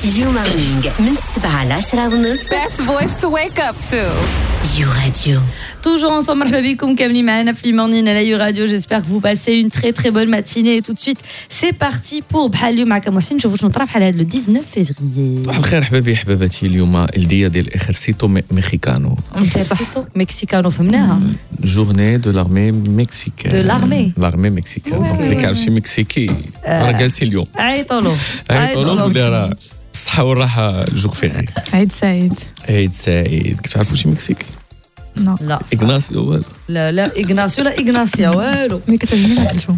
You Morning من 7 ل 10:30. Best voice to wake up to. You Radio. Toujours ensemble, مرحبا بكم كاملين معنا في المورنين على يو راديو. J'espère que vous passez une très très bonne matinée. Et tout de suite, c'est parti pour بحال اليوم معكم محسن. نشوفوا شنو طرا بحال هذا le 19 février. صباح الخير حبابي حباباتي. اليوم الدية ديال إخرسيتو ميخيكانو. إخرسيتو مكسيكانو فهمناها. جورني دو لارمي مكسيكان. دو لارمي. لارمي مكسيكان. دونك اللي كيعرف شي مكسيكي راه جالسين اليوم. عيطولو. ولا راه الصحة والراحة جوغ فيغي. عيد سعيد. عيد سعيد. كتعرفوا شي مكسيكي؟ لا. إغناسيو والو. لا إغناسيو لا إغناسيا والو. مي كتعجبني ناكلشو.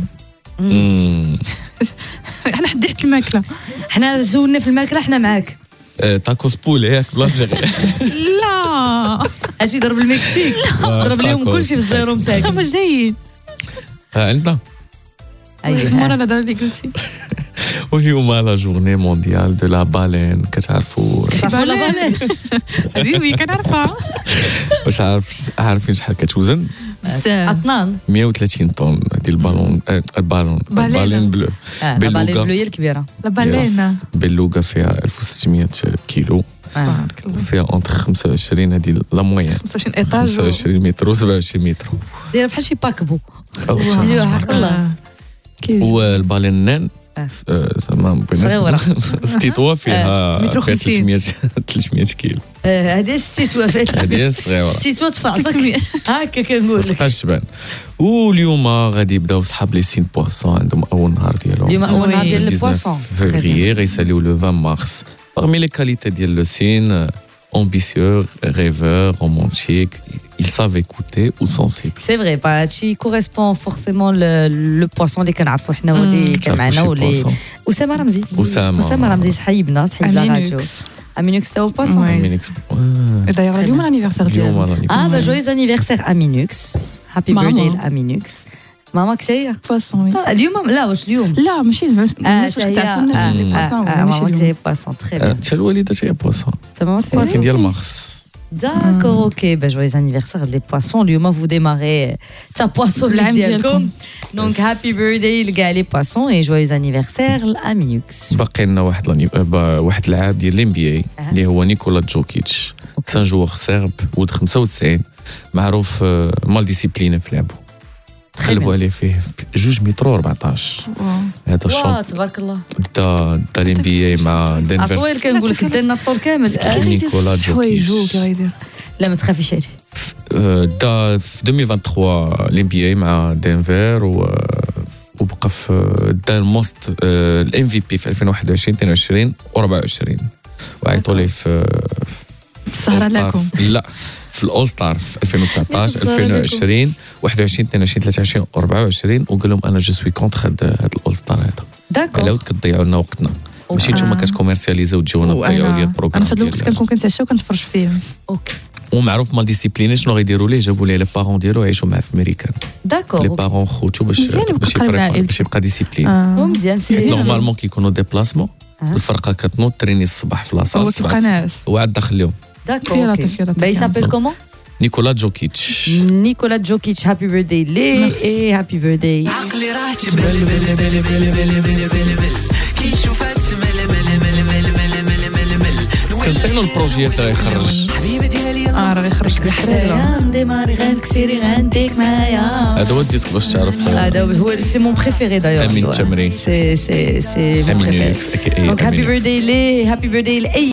احنا حديت الماكله. حنا زولنا في الماكله حنا معاك. تاكوس بول ياك بلا صغير. لا هاتي ضرب المكسيك. ضرب لهم كلشي في الزيرو مساكن. واش جايين عندنا. المره هذا اللي قلتي. واليوم لا جورني مونديال دو لا بالين. كتعرفوا تعرفوا لا بالين؟ وي كنعرفها. واش عارفين شحال كتوزن؟ بزاف. أطنان. 130 طن ديال البالون بلو. بالين بلو هي الكبيرة. لا بالينا بلوغا فيها 1600 كيلو. تبارك الله. فيها اونتر 25 هذه لا موين. 25 ايطاج 25 متر و 27 متر. دايره بحال شي باكبو. أيوة، حق الله. والبالين نان ما بغيناش ستيتوا فيها 300 كيلو. هذه الستيتوا فيها 300 صغيره. ستيتوا تفعصك هكا كنقول لك. تبقاش تبان. واليوم غادي يبداو صحاب لي سين بواسون عندهم اول نهار ديالهم. اليوم اول نهار ديال البواسون. فيفريي غيساليو لو 20 مارس. Parmi les qualités de le signe, ambitieux, rêveur, romantique, ils savent écouter ou sensible. C'est vrai, هادشي correspond forcément le poisson اللي كنعرفوا حنا واللي كان معنا واللي أسامة رمزي. أسامة رمزي صحيبنا صحيب لا راديو. Aminux c'est au poisson. D'ailleurs اليوم الانيفرسير ديالو. bah joyeux anniversaire Aminux. Happy birthday Aminux. ماما كتاهي بواسون وي. اليوم لا واش اليوم؟ لا ماشي زعما الناس واش كتعرفوا الناس اللي بواسون ماشي ماما اليوم. كتاهي بواسون تري بيان. حتى الوالده هي بواسون. تمام كاين ديال مارس. D'accord, ok. Ben, joyeux anniversaire les poissons. Lyoma, vous démarrez ta poisson ديالكم. Donc happy birthday لكاع les poissons et joyeux anniversaire لأمينوكس. باقي لنا واحد اللاعب ديال الNBA اللي هو نيكولا جوكيتش. سان جوور سيرب ولد 95 معروف مال ديسيبلين في لعبه. قلبوا عليه فيه 2 متر 14. هذا الشوط تبارك الله. دا الNBA مع دنفر. طويل كنقول لك دنا الطول كامل. نيكولا جوكيتش. لا ما تخافيش عليه. دا في 2023 الNBA مع دنفر وبقى في دا الموست الMVP في 2021 22 و24 وعيطوا ليه في السهرة لكم. لا في الأول ستار في 2019 2020 21 22 23 24 وقال لهم انا جو سوي كونتر هذا الأول ستار هذا. داكور. علاود كتضيعوا لنا وقتنا. ماشي نتوما كتكوميرسياليزاو تجيونا تضيعوا ديال البروغرام. انا في هذا الوقت كنكون كنتعشى وكنتفرج فيهم. اوكي. ومعروف مال ديسيبلين شنو غيديروا ليه جابوا ليه لي بارون ديالو يعيشوا معاه في امريكان. داكور. لي بارون خوتو باش يبقى ديسيبلين. مزيان. نورمالمون كيكونوا ديبلاسمون الفرقه كتنوض تريني الصباح في لاصال. هو كيبقى ناعس. وعاد داخل اليوم. داكور. Bah il s'appelle comment? نيكولا جوكيتش. نيكولا جوكيتش. happy birthday ليه et happy birthday. عقلي راح تبل بل بل بل بل بل بل بل كي شوفات مل مل مل مل مل مل مل مل. كنسينو البروجي تاعي يخرج. حبيبه ديالي راه غيخرج بحريره. عندي ماري غنكسيري غنديك معايا. هذا هو الديسك باش تعرف. هذا هو سي مون بريفيري دايوغ. امين التمرين. سي مون بريفيري. امين. Donc happy birthday ليه happy birthday